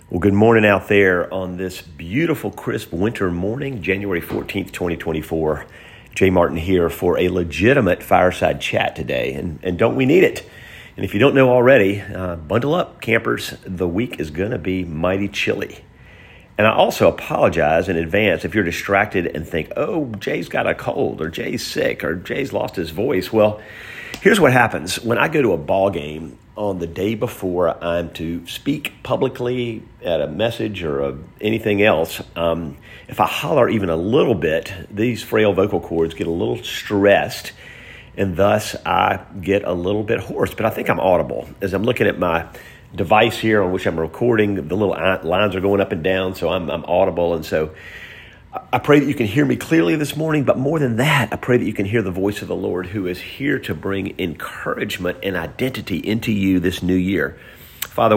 Well, good morning out there on this beautiful, crisp winter morning, January 14th, 2024. Jay Martin here for a legitimate fireside chat today, and don't we need it? And if you don't know already, bundle up, campers. The week is going to be mighty chilly. And I also apologize in advance if you're distracted and think, oh, Jay's got a cold, or Jay's sick, or Jay's lost his voice. Well, here's what happens. When I go to a ball game on the day before I'm to speak publicly at a message or anything else, if I holler even a little bit, these frail vocal cords get a little stressed, and thus I get a little bit hoarse. But I think I'm audible. As I'm looking at my device here on which I'm recording, the little lines are going up and down, so I'm audible. And so I pray that you can hear me clearly this morning, but more than that, I pray that you can hear the voice of the Lord, who is here to bring encouragement and identity into you this new year. Father,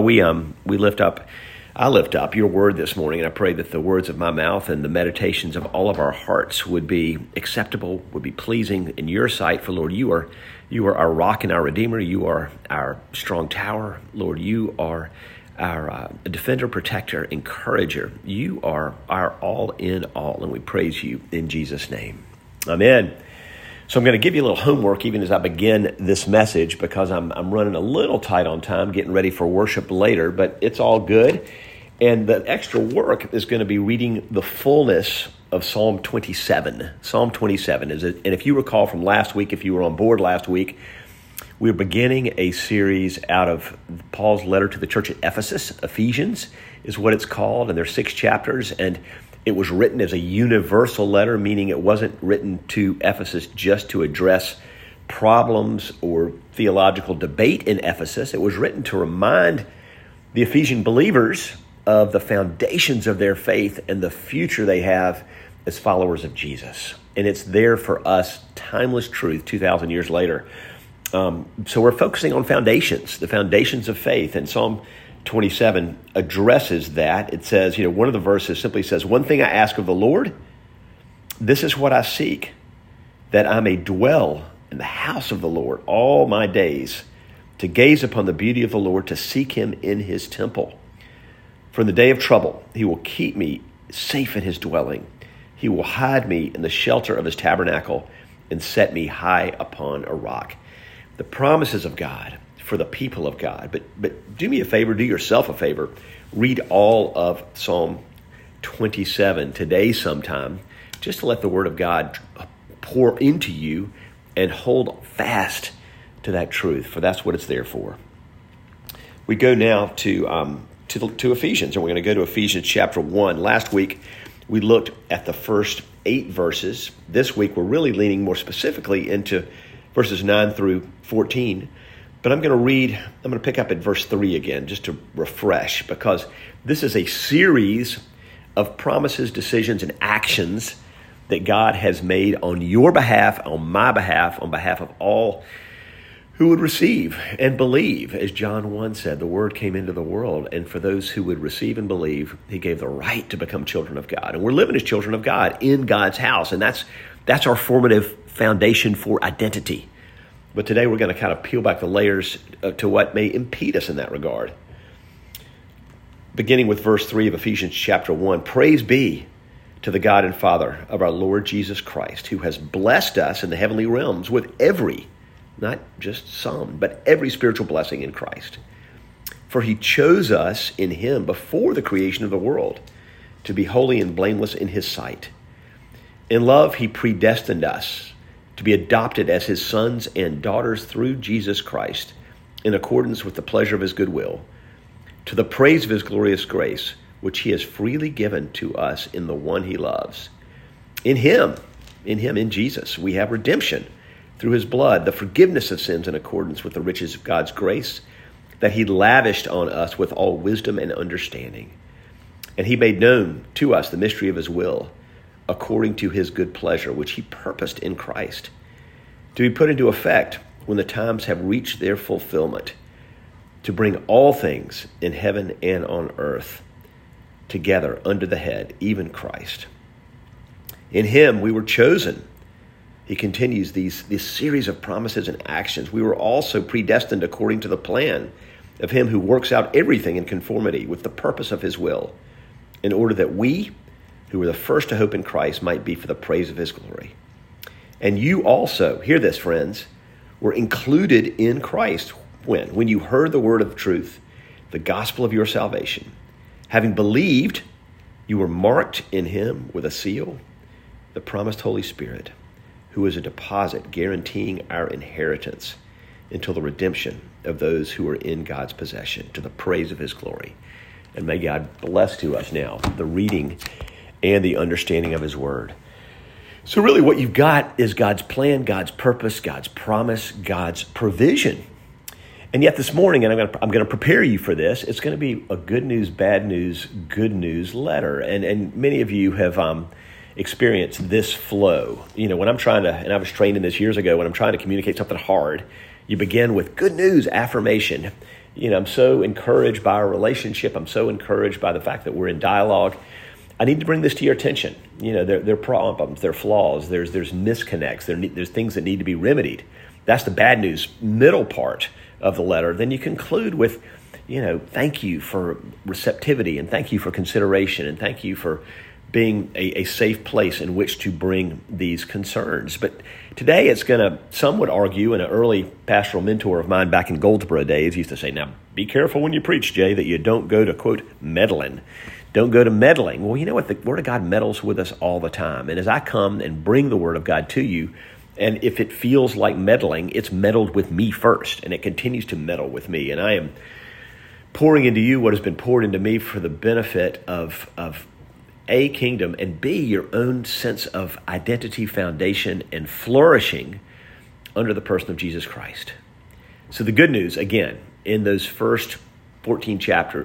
I lift up your word this morning, and I pray that the words of my mouth and the meditations of all of our hearts would be acceptable, would be pleasing in your sight. For Lord, you are our rock and our redeemer. You are our strong tower. Lord, you are our defender, protector, encourager. You are our all in all, and we praise you in Jesus' name. Amen. So I'm going to give you a little homework even as I begin this message, because I'm running a little tight on time, getting ready for worship later, but it's all good. And the extra work is going to be reading the fullness of Psalm 27. Psalm 27 and if you recall from last week, if you were on board last week, we're beginning a series out of Paul's letter to the church at Ephesus. Ephesians is what it's called, and there's 6 chapters, and it was written as a universal letter, meaning it wasn't written to Ephesus just to address problems or theological debate in Ephesus. It was written to remind the Ephesian believers of the foundations of their faith and the future they have as followers of Jesus. And it's there for us, timeless truth, 2,000 years later. So we're focusing on foundations, the foundations of faith. And Psalm 27 addresses that. It says, one of the verses simply says, "One thing I ask of the Lord, this is what I seek, that I may dwell in the house of the Lord all my days, to gaze upon the beauty of the Lord, to seek him in his temple. For in the day of trouble, he will keep me safe in his dwelling. He will hide me in the shelter of his tabernacle and set me high upon a rock." The promises of God for the people of God. But do me a favor, do yourself a favor. Read all of Psalm 27 today sometime, just to let the word of God pour into you and hold fast to that truth, for that's what it's there for. We go now to Ephesians, and we're going to go to Ephesians chapter 1. Last week, we looked at the first 8 verses. This week, we're really leaning more specifically into verses 9 through 14. But I'm going to pick up at verse 3 again, just to refresh, because this is a series of promises, decisions, and actions that God has made on your behalf, on my behalf, on behalf of all who would receive and believe. As John 1 said, the word came into the world, and for those who would receive and believe, he gave the right to become children of God. And we're living as children of God in God's house, and that's our formative foundation for identity. But today we're going to kind of peel back the layers to what may impede us in that regard. Beginning with verse 3 of Ephesians chapter 1, "Praise be to the God and Father of our Lord Jesus Christ, who has blessed us in the heavenly realms with every," not just some, but every spiritual blessing in Christ. "For he chose us in him before the creation of the world to be holy and blameless in his sight. In love, he predestined us to be adopted as his sons and daughters through Jesus Christ, in accordance with the pleasure of his good will, to the praise of his glorious grace, which he has freely given to us in the one he loves. In him, in Jesus, we have redemption through his blood, the forgiveness of sins in accordance with the riches of God's grace that he lavished on us with all wisdom and understanding. And he made known to us the mystery of his will, according to his good pleasure, which he purposed in Christ, to be put into effect when the times have reached their fulfillment, to bring all things in heaven and on earth together under the head, even Christ. In him we were chosen." He continues this series of promises and actions. "We were also predestined according to the plan of him who works out everything in conformity with the purpose of his will, in order that we, who were the first to hope in Christ, might be for the praise of his glory. And you also, hear this, friends, were included in Christ when you heard the word of truth, the gospel of your salvation. Having believed, you were marked in him with a seal, the promised Holy Spirit, who is a deposit guaranteeing our inheritance until the redemption of those who are in God's possession, to the praise of his glory. And may God bless to us now the reading and the understanding of his word. So really what you've got is God's plan, God's purpose, God's promise, God's provision. And yet this morning, and I'm going to prepare you for this, it's going to be a good news, bad news, good news letter. And many of you have experienced this flow. You know, when I'm trying to, and I was trained in this years ago, when I'm trying to communicate something hard, you begin with good news, affirmation. You know, I'm so encouraged by our relationship. I'm so encouraged by the fact that we're in dialogue. I need to bring this to your attention. You know, there are problems, there are flaws, there's misconnects, there's things that need to be remedied. That's the bad news, middle part of the letter. Then you conclude with, you know, thank you for receptivity, and thank you for consideration, and thank you for being a safe place in which to bring these concerns. But today it's going to, some would argue, and an early pastoral mentor of mine back in Goldsboro days used to say, now be careful when you preach, Jay, that you don't go to, quote, meddling. Don't go to meddling. Well, you know what? The Word of God meddles with us all the time. And as I come and bring the Word of God to you, and if it feels like meddling, it's meddled with me first, and it continues to meddle with me. And I am pouring into you what has been poured into me for the benefit of A, kingdom, and B, your own sense of identity, foundation, and flourishing under the person of Jesus Christ. So the good news, again, in those first 14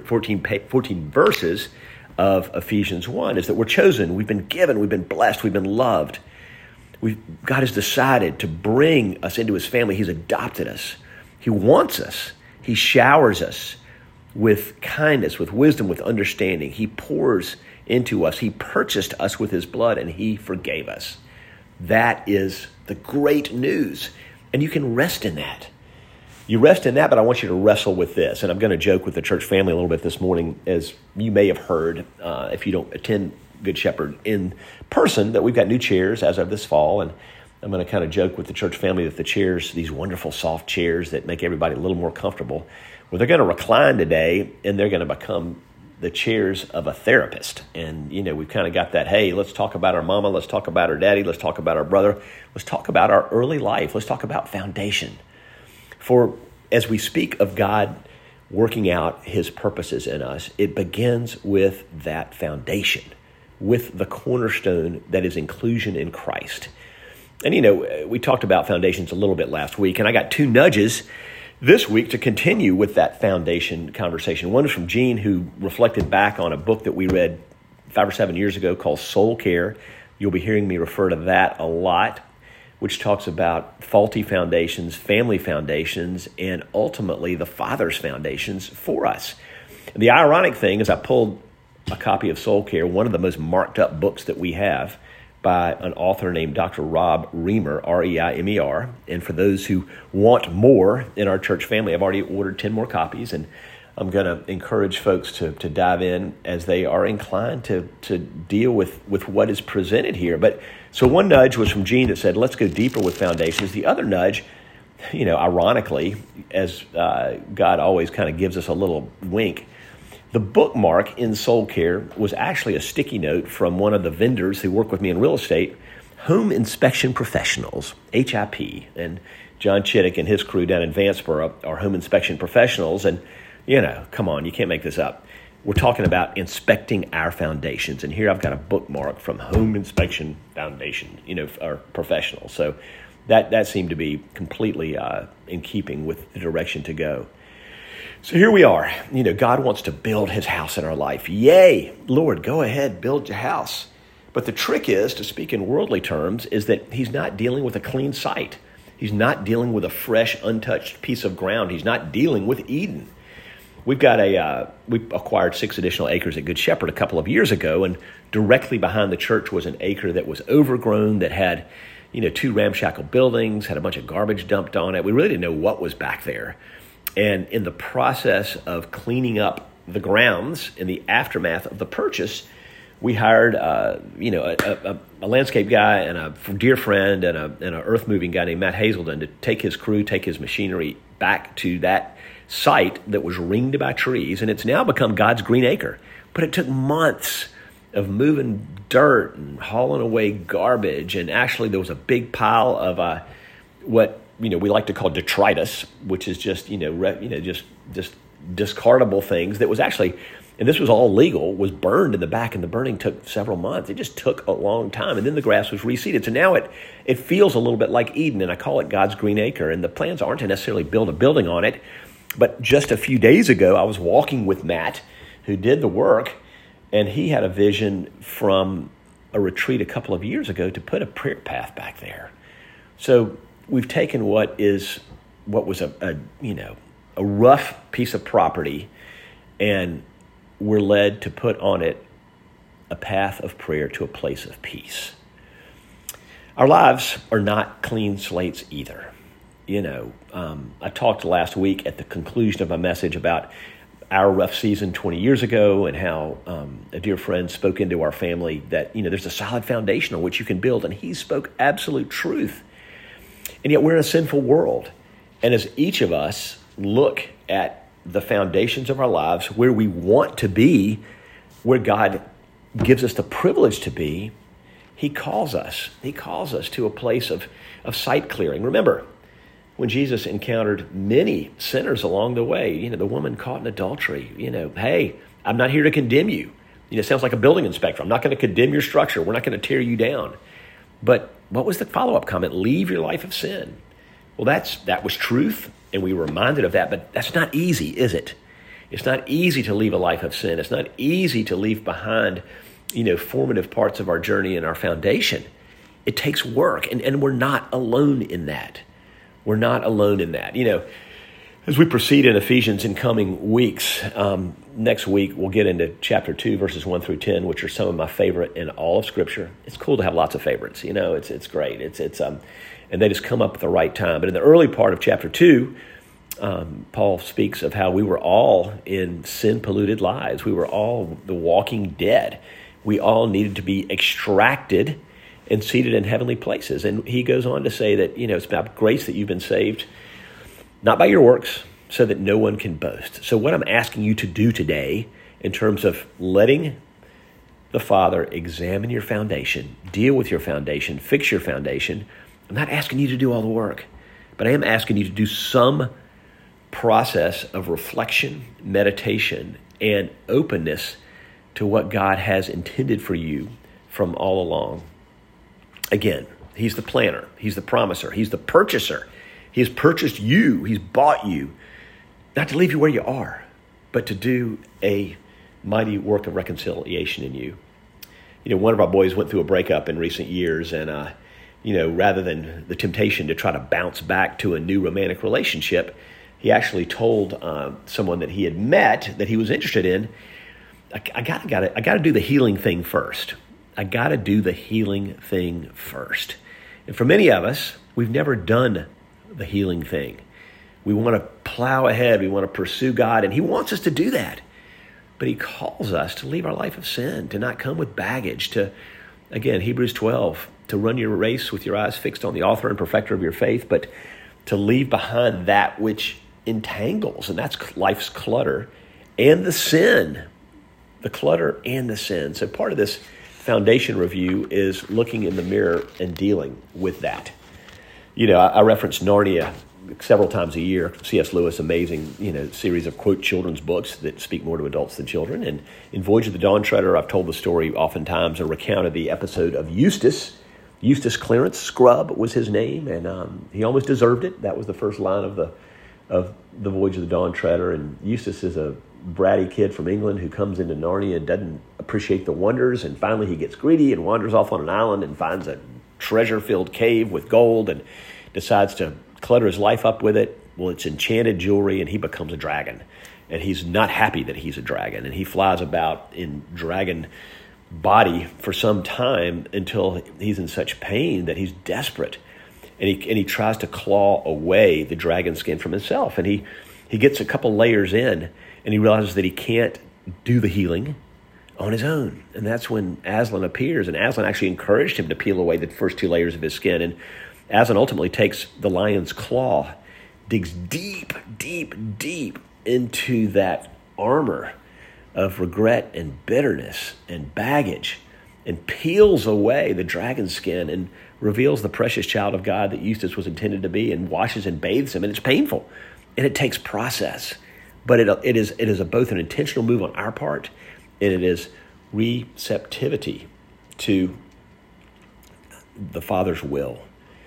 verses of Ephesians 1 is that we're chosen, we've been given, we've been blessed, we've been loved. God has decided to bring us into his family. He's adopted us. He wants us. He showers us with kindness, with wisdom, with understanding. He pours into us. He purchased us with his blood, and he forgave us. That is the great news. And you can rest in that. You rest in that, but I want you to wrestle with this. And I'm going to joke with the church family a little bit this morning, as you may have heard, if you don't attend Good Shepherd in person, that we've got new chairs as of this fall. And I'm going to kind of joke with the church family that the chairs, these wonderful soft chairs that make everybody a little more comfortable, well, they're going to recline today, and they're going to become the chairs of a therapist. And, you know, we've kind of got that, hey, let's talk about our mama, let's talk about our daddy, let's talk about our brother, let's talk about our early life, let's talk about foundation. For as we speak of God working out his purposes in us, it begins with that foundation, with the cornerstone that is inclusion in Christ. And, you know, we talked about foundations a little bit last week, and I got two nudges this week to continue with that foundation conversation. One is from Gene, who reflected back on a book that we read 5 or 7 years ago called Soul Care. You'll be hearing me refer to that a lot, which talks about faulty foundations, family foundations, and ultimately the Father's foundations for us. And the ironic thing is I pulled a copy of Soul Care, one of the most marked up books that we have, by an author named Dr. Rob Reimer, R-E-I-M-E-R. And for those who want more in our church family, I've already ordered 10 more copies, and I'm going to encourage folks to dive in as they are inclined to deal with what is presented here. But so one nudge was from Gene that said, let's go deeper with foundations. The other nudge, you know, ironically, as God always kind of gives us a little wink, the bookmark in Soul Care was actually a sticky note from one of the vendors who work with me in real estate, Home Inspection Professionals, HIP. And John Chittick and his crew down in Vanceboro are home inspection professionals. And, you know, come on, you can't make this up. We're talking about inspecting our foundations. And here I've got a bookmark from Home Inspection Foundation, you know, our professionals. So that seemed to be completely in keeping with the direction to go. So here we are. You know, God wants to build his house in our life. Yay, Lord, go ahead, build your house. But the trick is, to speak in worldly terms, is that he's not dealing with a clean site. He's not dealing with a fresh, untouched piece of ground. He's not dealing with Eden. We acquired 6 additional acres at Good Shepherd a couple of years ago, and directly behind the church was an acre that was overgrown, that had, you know, 2 ramshackle buildings, had a bunch of garbage dumped on it. We really didn't know what was back there. And in the process of cleaning up the grounds in the aftermath of the purchase, we hired a landscape guy and a dear friend and an earth moving guy named Matt Hazelden to take his crew, take his machinery back to that site that was ringed by trees, and it's now become God's green acre. But it took months of moving dirt and hauling away garbage, and actually there was a big pile of what we like to call detritus, which is just just discardable things that was actually, and this was all legal, was burned in the back, and the burning took several months. It just took a long time, and then the grass was reseeded. So now it feels a little bit like Eden, and I call it God's green acre. And the plans aren't to necessarily build a building on it, but just a few days ago, I was walking with Matt, who did the work, and he had a vision from a retreat a couple of years ago to put a prayer path back there. So we've taken what was a rough piece of property, and we're led to put on it a path of prayer to a place of peace. Our lives are not clean slates either. I talked last week at the conclusion of my message about our rough season 20 years ago and how a dear friend spoke into our family that, there's a solid foundation on which you can build. And he spoke absolute truth. And yet we're in a sinful world. And as each of us look at the foundations of our lives, where we want to be, where God gives us the privilege to be, he calls us. He calls us to a place of sight clearing. Remember, when Jesus encountered many sinners along the way, the woman caught in adultery, hey, I'm not here to condemn you. It sounds like a building inspector. I'm not going to condemn your structure. We're not going to tear you down. But what was the follow-up comment? Leave your life of sin. Well, that was truth, and we were reminded of that, but that's not easy, is it? It's not easy to leave a life of sin. It's not easy to leave behind, formative parts of our journey and our foundation. It takes work, and we're not alone in that. We're not alone in that. As we proceed in Ephesians in coming weeks, next week we'll get into chapter 2, verses 1 through 10, which are some of my favorite in all of Scripture. It's cool to have lots of favorites. It's great. And they just come up at the right time. But in the early part of chapter 2, Paul speaks of how we were all in sin-polluted lives. We were all the walking dead. We all needed to be extracted and seated in heavenly places. And he goes on to say that, it's about grace that you've been saved, not by your works, so that no one can boast. So what I'm asking you to do today, in terms of letting the Father examine your foundation, deal with your foundation, fix your foundation, I'm not asking you to do all the work, but I am asking you to do some process of reflection, meditation, and openness to what God has intended for you from all along. Again, he's the planner, he's the promiser, he's the purchaser. He has purchased you, he's bought you, not to leave you where you are, but to do a mighty work of reconciliation in you. One of our boys went through a breakup in recent years, and rather than the temptation to try to bounce back to a new romantic relationship, he actually told someone that he had met that he was interested in, I gotta do the healing thing first. I got to do the healing thing first. And for many of us, we've never done the healing thing. We want to plow ahead. We want to pursue God, and he wants us to do that. But he calls us to leave our life of sin, to not come with baggage, to, again, Hebrews 12, to run your race with your eyes fixed on the author and perfecter of your faith, but to leave behind that which entangles, and that's life's clutter and the sin, the clutter and the sin. So part of this foundation review is looking in the mirror and dealing with that. I reference Narnia several times a year. C.S. Lewis, amazing, series of quote children's books that speak more to adults than children. And in Voyage of the Dawn Treader, I've told the story oftentimes and recounted the episode of Eustace. Eustace Clarence Scrubb was his name, and he almost deserved it. That was the first line of the Voyage of the Dawn Treader. And Eustace is a bratty kid from England who comes into Narnia and doesn't appreciate the wonders, and finally he gets greedy and wanders off on an island and finds a treasure-filled cave with gold and decides to clutter his life up with it. Well, it's enchanted jewelry, and he becomes a dragon, and he's not happy that he's a dragon, and he flies about in dragon body for some time until he's in such pain that he's desperate, and he tries to claw away the dragon skin from himself, and he he gets a couple layers in and he realizes that he can't do the healing on his own. And that's when Aslan appears. And Aslan actually encouraged him to peel away the first 2 layers of his skin. And Aslan ultimately takes the lion's claw, digs deep, deep, deep into that armor of regret and bitterness and baggage, and peels away the dragon skin and reveals the precious child of God that Eustace was intended to be, and washes and bathes him. And it's painful, and it takes process. But it is both an intentional move on our part, and it is receptivity to the Father's will.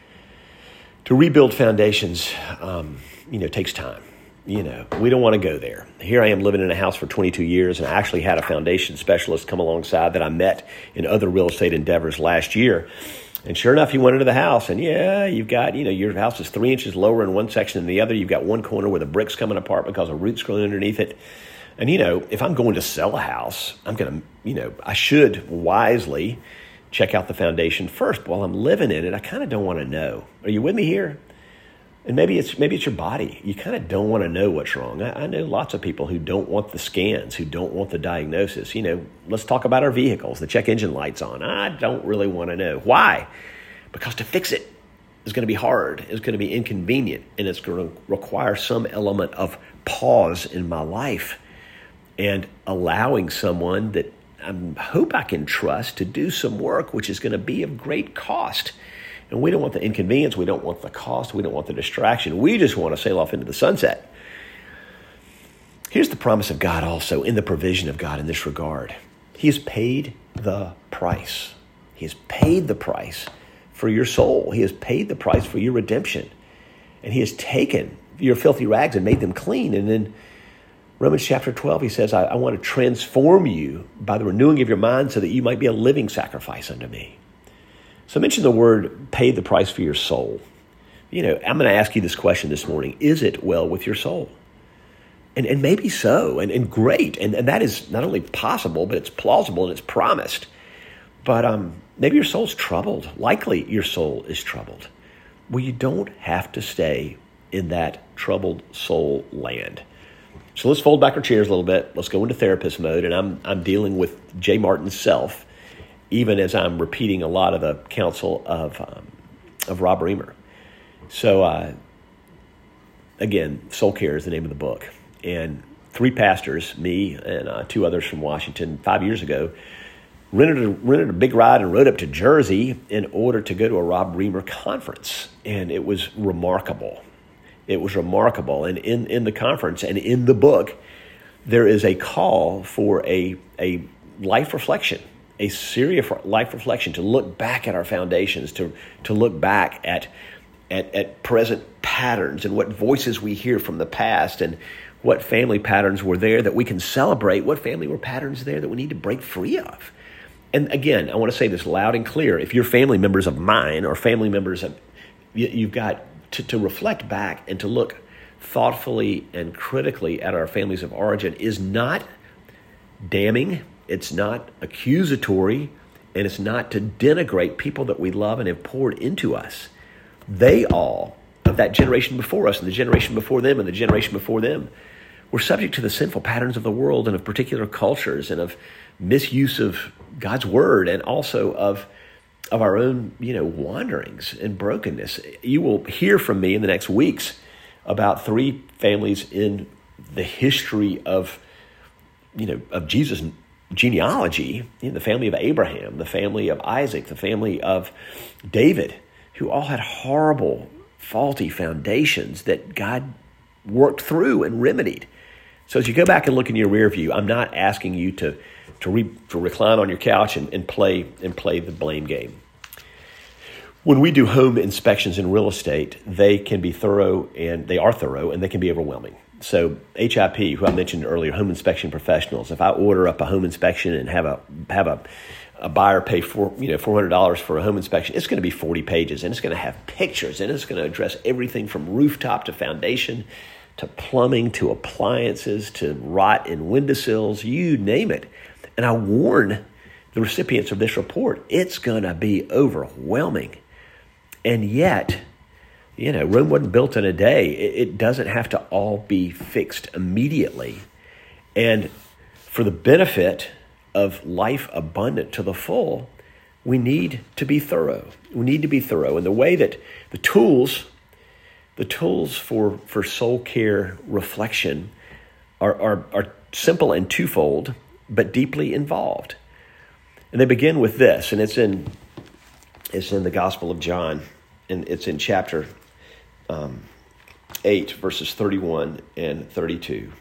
To rebuild foundations, takes time. We don't want to go there. Here I am living in a house for 22 years, and I actually had a foundation specialist come alongside that I met in other real estate endeavors last year. And sure enough, he went into the house, and you've got, your house is 3 inches lower in one section than the other. You've got one corner where the brick's coming apart because a root's growing underneath it. And, if I'm going to sell a house, I'm going to, I should wisely check out the foundation first. But while I'm living in it, I kind of don't want to know. Are you with me here? And maybe it's your body. You kind of don't want to know what's wrong. I know lots of people who don't want the scans, who don't want the diagnosis. Let's talk about our vehicles, the check engine light's on. I don't really want to know. Why? Because to fix it is going to be hard. It's going to be inconvenient, and it's going to require some element of pause in my life and allowing someone that I hope I can trust to do some work, which is going to be of great cost. And we don't want the inconvenience. We don't want the cost. We don't want the distraction. We just want to sail off into the sunset. Here's the promise of God also in the provision of God in this regard. He has paid the price. He has paid the price for your soul. He has paid the price for your redemption. And he has taken your filthy rags and made them clean. And then Romans chapter 12, he says, I want to transform you by the renewing of your mind so that you might be a living sacrifice unto me. So I mentioned the word paid the price for your soul. I'm going to ask you this question this morning. Is it well with your soul? And maybe so, and great. And that is not only possible, but it's plausible and it's promised. But maybe your soul's troubled. Likely your soul is troubled. Well, you don't have to stay in that troubled soul land. So let's fold back our chairs a little bit. Let's go into therapist mode. And I'm dealing with J. Martin's self, even as I'm repeating a lot of the counsel of Rob Reimer. So, again, Soul Care is the name of the book. And 3 pastors, me and 2 others from Washington, 5 years ago, rented a big ride and rode up to Jersey in order to go to a Rob Reimer conference. And it was remarkable. It was remarkable. And in the conference and in the book, there is a call for a life reflection, a serious life reflection, to look back at our foundations, to look back at present patterns and what voices we hear from the past, and what family patterns were there that we can celebrate, what family were patterns there that we need to break free of. And again, I want to say this loud and clear. If you're family members of mine or family members of, you've got to reflect back and to look thoughtfully and critically at our families of origin is not damning. It's not accusatory, and it's not to denigrate people that we love and have poured into us. They all, of that generation before us and the generation before them and the generation before them, were subject to the sinful patterns of the world and of particular cultures and of misuse of God's word, and also of our own, wanderings and brokenness. You will hear from me in the next weeks about 3 families in the history of Jesus' genealogy, the family of Abraham, the family of Isaac, the family of David, who all had horrible, faulty foundations that God worked through and remedied. So as you go back and look in your rear view, I'm not asking you to recline on your couch and play the blame game. When we do home inspections in real estate, they can be thorough, and they are thorough, and they can be overwhelming. So HIP, who I mentioned earlier, home inspection professionals, if I order up a home inspection and have a buyer pay $400 for a home inspection, it's going to be 40 pages, and it's going to have pictures, and it's going to address everything from rooftop to foundation to plumbing to appliances to rot in windowsills, you name it. And I warn the recipients of this report, it's going to be overwhelming. And yet, Rome wasn't built in a day. It doesn't have to all be fixed immediately. And for the benefit of life abundant to the full, we need to be thorough. We need to be thorough. And the way that the tools for soul care reflection are simple and twofold, but deeply involved. And they begin with this, and it's in the Gospel of John, and it's in chapter 8, verses 31 and 32.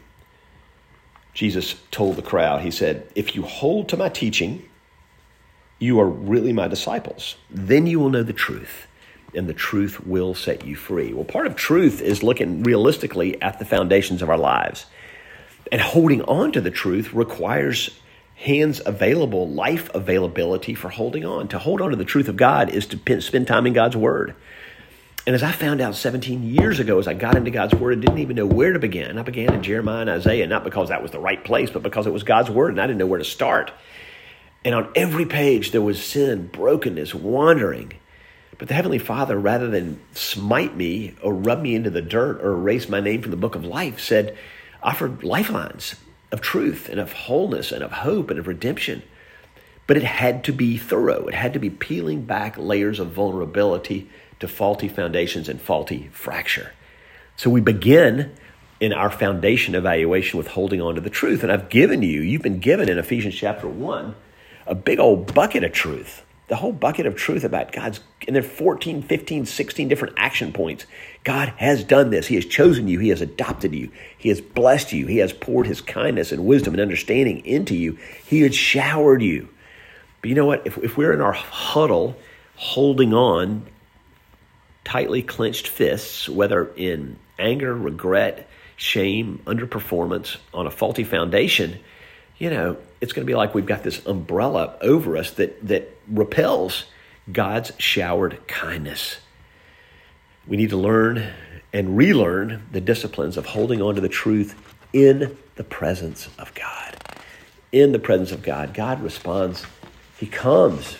Jesus told the crowd, he said, "If you hold to my teaching, you are really my disciples. Then you will know the truth, and the truth will set you free." Well, part of truth is looking realistically at the foundations of our lives. And holding on to the truth requires hands available, life availability for holding on. To hold on to the truth of God is to spend time in God's Word. And as I found out 17 years ago, as I got into God's Word, I didn't even know where to begin. I began in Jeremiah and Isaiah, not because that was the right place, but because it was God's Word, and I didn't know where to start. And on every page, there was sin, brokenness, wandering. But the Heavenly Father, rather than smite me or rub me into the dirt or erase my name from the book of life, offered lifelines of truth and of wholeness and of hope and of redemption. But it had to be thorough. It had to be peeling back layers of vulnerability to faulty foundations and faulty fracture. So we begin in our foundation evaluation with holding on to the truth. And you've been given in Ephesians chapter 1, a big old bucket of truth. The whole bucket of truth about God's, and there are 14, 15, 16 different action points. God has done this. He has chosen you. He has adopted you. He has blessed you. He has poured his kindness and wisdom and understanding into you. He has showered you. But you know what? If we're in our huddle, holding on, tightly clenched fists, whether in anger, regret, shame, underperformance, on a faulty foundation, it's going to be like we've got this umbrella over us that repels God's showered kindness. We need to learn and relearn the disciplines of holding on to the truth in the presence of God. In the presence of God, God responds. He comes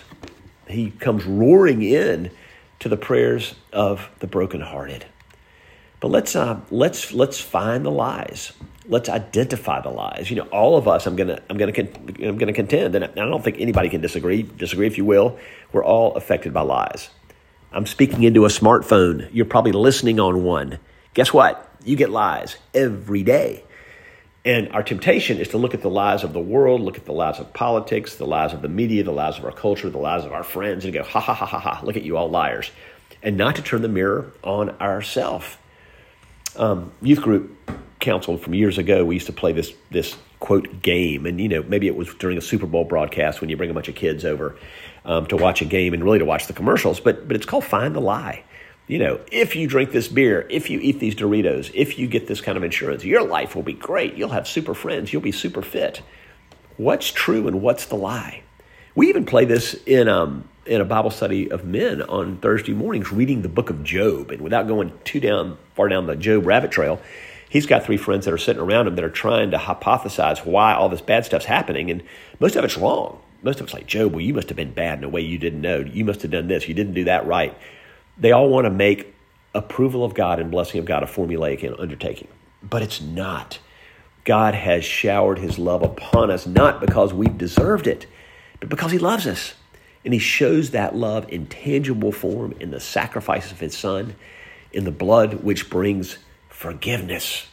roaring in to the prayers of the brokenhearted. But let's find the lies. Let's identify the lies. All of us. I'm gonna contend, and I don't think anybody can disagree. Disagree if you will. We're all affected by lies. I'm speaking into a smartphone. You're probably listening on one. Guess what? You get lies every day. And our temptation is to look at the lies of the world, look at the lies of politics, the lies of the media, the lies of our culture, the lies of our friends, and go, ha, ha, ha, ha, ha, look at you all liars. And not to turn the mirror on ourselves. Youth group counsel from years ago, we used to play this quote game. And, maybe it was during a Super Bowl broadcast when you bring a bunch of kids over to watch a game and really to watch the commercials. But it's called Find the Lie. If you drink this beer, if you eat these Doritos, if you get this kind of insurance, your life will be great. You'll have super friends. You'll be super fit. What's true and what's the lie? We even play this in a Bible study of men on Thursday mornings, reading the book of Job. And without going too far down the Job rabbit trail, he's got 3 friends that are sitting around him that are trying to hypothesize why all this bad stuff's happening. And most of it's wrong. Most of it's like, Job, well, you must have been bad in a way you didn't know. You must have done this. You didn't do that right. They all want to make approval of God and blessing of God a formulaic undertaking. But it's not. God has showered his love upon us, not because we've deserved it, but because he loves us. And he shows that love in tangible form in the sacrifice of his son, in the blood which brings forgiveness.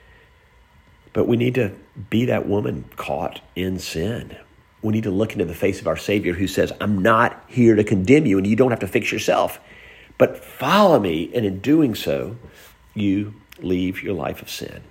But we need to be that woman caught in sin. We need to look into the face of our Savior who says, I'm not here to condemn you, and you don't have to fix yourself, but follow me. And in doing so, you leave your life of sin.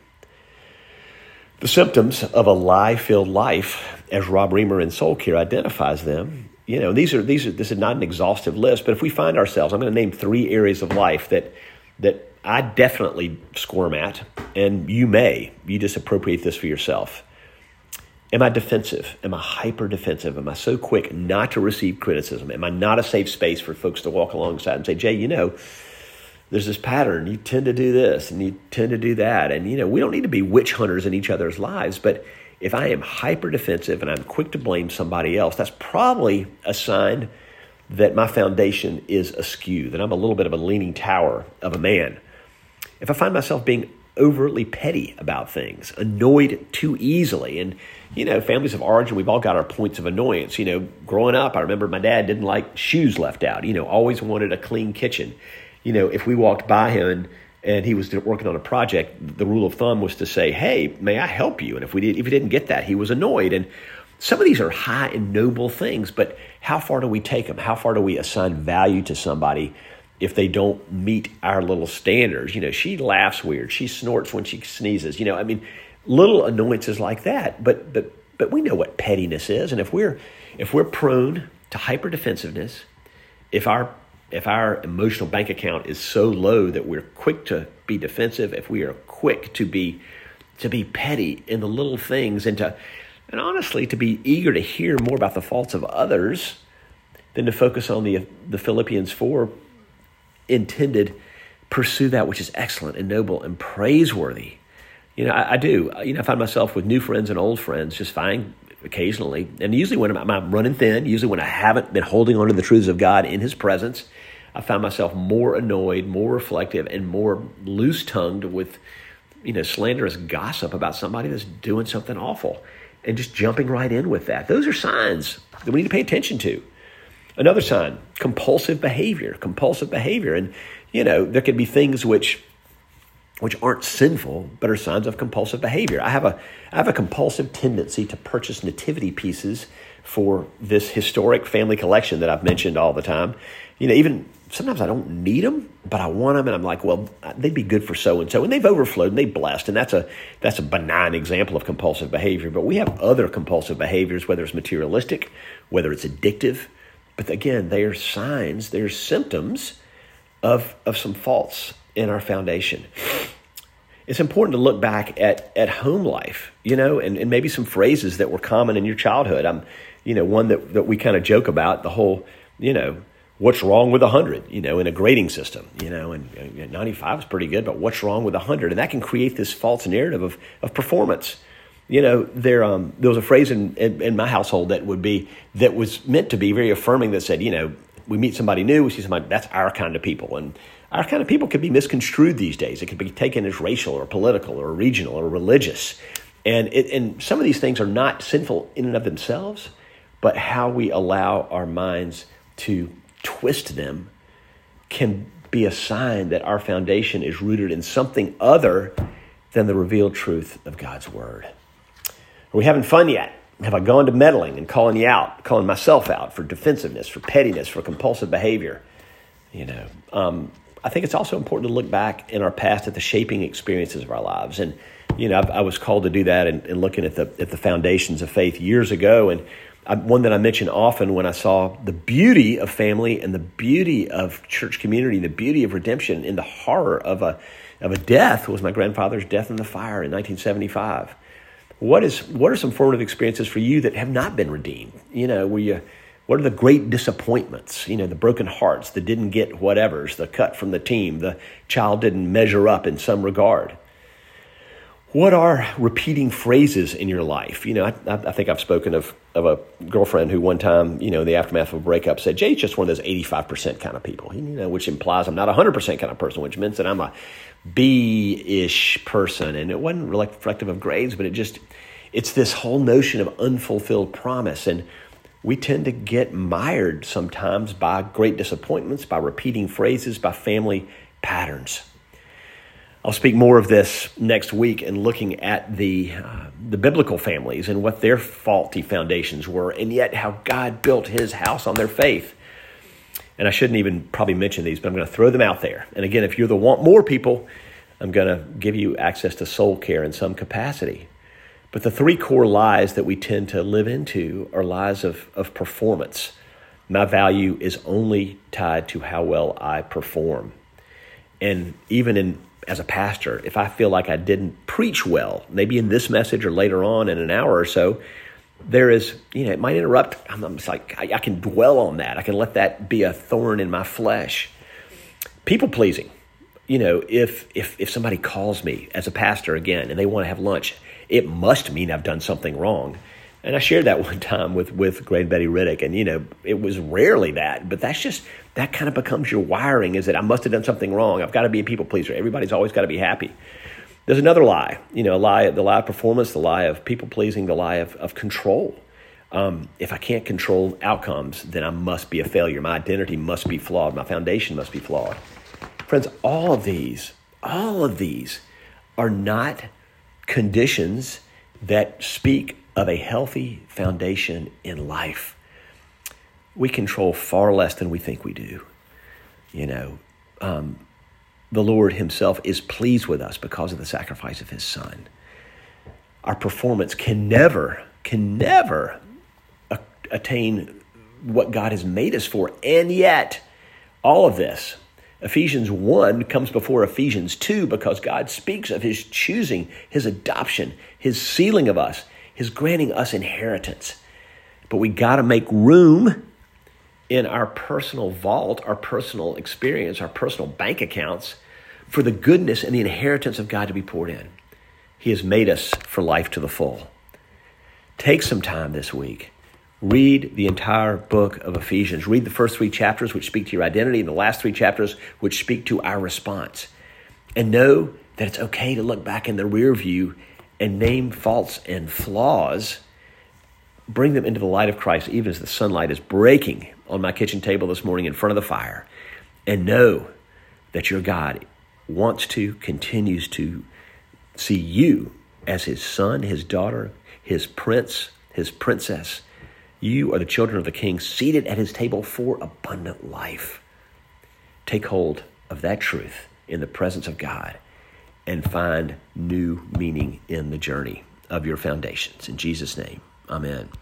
The symptoms of a lie-filled life, as Rob Reimer in Soul Care identifies them, this is not an exhaustive list, but if we find ourselves, I'm going to name 3 areas of life that I definitely squirm at, and you just appropriate this for yourself. Am I defensive? Am I hyper defensive? Am I so quick not to receive criticism? Am I not a safe space for folks to walk alongside and say, Jay, there's this pattern. You tend to do this and you tend to do that. And, we don't need to be witch hunters in each other's lives. But if I am hyper defensive and I'm quick to blame somebody else, that's probably a sign that my foundation is askew, that I'm a little bit of a leaning tower of a man, if I find myself being overtly petty about things, annoyed too easily, and, families of origin, we've all got our points of annoyance. Growing up, I remember my dad didn't like shoes left out, always wanted a clean kitchen. If we walked by him and he was working on a project, the rule of thumb was to say, hey, may I help you? And if he didn't get that, he was annoyed. And some of these are high and noble things, but how far do we take them? How far do we assign value to somebody if they don't meet our little standards? She laughs weird. She snorts when she sneezes. Little annoyances like that. But we know what pettiness is. And if we're prone to hyper defensiveness, if our emotional bank account is so low that we're quick to be defensive, if we are quick to be petty in the little things, and honestly to be eager to hear more about the faults of others than to focus on the Philippians 4 intended, pursue that which is excellent and noble and praiseworthy. I do. I find myself with new friends and old friends just fine occasionally. And usually when I'm running thin, usually when I haven't been holding on to the truths of God in his presence, I find myself more annoyed, more reflective, and more loose-tongued with, slanderous gossip about somebody that's doing something awful and just jumping right in with that. Those are signs that we need to pay attention to. Another sign, compulsive behavior. And, there could be things which aren't sinful, but are signs of compulsive behavior. I have a compulsive tendency to purchase nativity pieces for this historic family collection that I've mentioned all the time. Even sometimes I don't need them, but I want them, and I'm like, well, they'd be good for so-and-so, and they've overflowed, and they've blessed, and that's a benign example of compulsive behavior. But we have other compulsive behaviors, whether it's materialistic, whether it's addictive. But again, they are signs, they're symptoms of some faults in our foundation. It's important to look back at home life, and maybe some phrases that were common in your childhood. One that we kind of joke about, the whole, what's wrong with 100, in a grading system, and 95 is pretty good, but what's wrong with 100? And that can create this false narrative of performance. There was a phrase in my household that was meant to be very affirming, that said, we meet somebody new, we see somebody, that's our kind of people. And our kind of people could be misconstrued these days. It could be taken as racial or political or regional or religious. And some of these things are not sinful in and of themselves, but how we allow our minds to twist them can be a sign that our foundation is rooted in something other than the revealed truth of God's word. Are we having fun yet? Have I gone to meddling and calling myself out for defensiveness, for pettiness, for compulsive behavior? I think it's also important to look back in our past at the shaping experiences of our lives. And, I was called to do that and looking at the foundations of faith years ago. And one that I mention often when I saw the beauty of family and the beauty of church community, and the beauty of redemption in the horror of a death was my grandfather's death in the fire in 1975. What are some formative experiences for you that have not been redeemed? What are the great disappointments? The broken hearts, the didn't get whatevers, the cut from the team, the child didn't measure up in some regard. What are repeating phrases in your life? I think I've spoken of a girlfriend who one time, in the aftermath of a breakup said, Jay's just one of those 85% kind of people, which implies I'm not a 100% kind of person, which means that I'm a B-ish person. And it wasn't reflective of grades, but it's this whole notion of unfulfilled promise. And we tend to get mired sometimes by great disappointments, by repeating phrases, by family patterns. I'll speak more of this next week and looking at the biblical families and what their faulty foundations were, and yet how God built his house on their faith. And I shouldn't even probably mention these, but I'm going to throw them out there. And again, if you're the want more people, I'm going to give you access to soul care in some capacity. But the three core lies that we tend to live into are lies of performance. My value is only tied to how well I perform. And even as a pastor, if I feel like I didn't preach well, maybe in this message or later on in an hour or so, there is, it might interrupt. I'm just like, I can dwell on that. I can let that be a thorn in my flesh. People pleasing. If somebody calls me as a pastor again and they want to have lunch, it must mean I've done something wrong. And I shared that one time with Great Betty Riddick, and it was rarely that, but that kind of becomes your wiring, is that I must have done something wrong. I've got to be a people pleaser. Everybody's always got to be happy. There's another lie, the lie of performance, the lie of people pleasing, the lie of control. If I can't control outcomes, then I must be a failure. My identity must be flawed. My foundation must be flawed. Friends, all of these are not conditions that speak of a healthy foundation in life. We control far less than we think we do. The Lord himself is pleased with us because of the sacrifice of his Son. Our performance can never attain what God has made us for. And yet, all of this, Ephesians 1 comes before Ephesians 2 because God speaks of his choosing, his adoption, his sealing of us, his granting us inheritance. But we got to make room in our personal vault, our personal experience, our personal bank accounts for the goodness and the inheritance of God to be poured in. He has made us for life to the full. Take some time this week. Read the entire book of Ephesians. Read the first 3 chapters, which speak to your identity, and the last 3 chapters, which speak to our response. And know that it's okay to look back in the rear view and name faults and flaws. Bring them into the light of Christ, even as the sunlight is breaking on my kitchen table this morning in front of the fire. And know that your God continues to see you as his son, his daughter, his prince, his princess. You are the children of the King, seated at his table for abundant life. Take hold of that truth in the presence of God and find new meaning in the journey of your foundations. In Jesus' name, amen.